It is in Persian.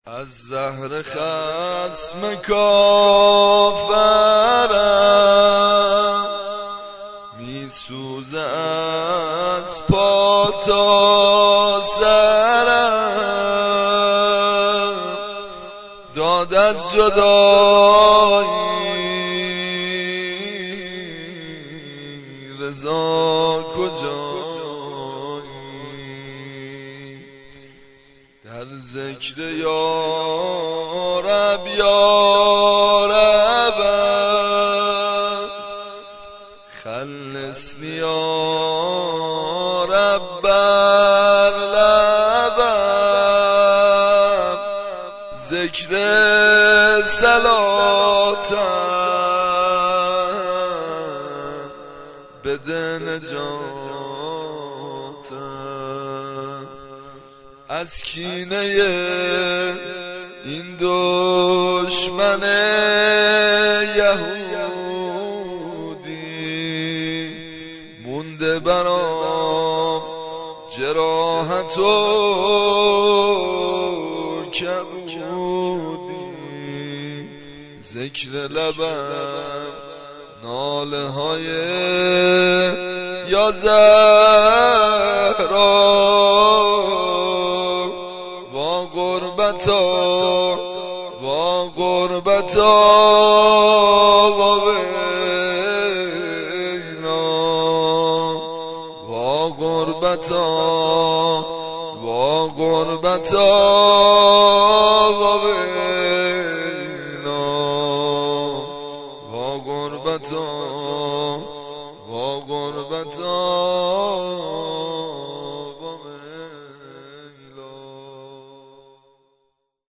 از زهر خصم کافرم می سوزه از پا تا سرم، داد از جدایی رضا کجایی؟ در ذکر یا رب یا ربم، خلصنی یا رب بر لبم، ذکر صلاتم بده نجاتم از کینه این دشمن یهودی، مونده برام جراحت و کبودی. ذکر لبم ناله های یا زهرا، وا غربتا وا غربتا وا ویلا، وا غربتا وا غربتا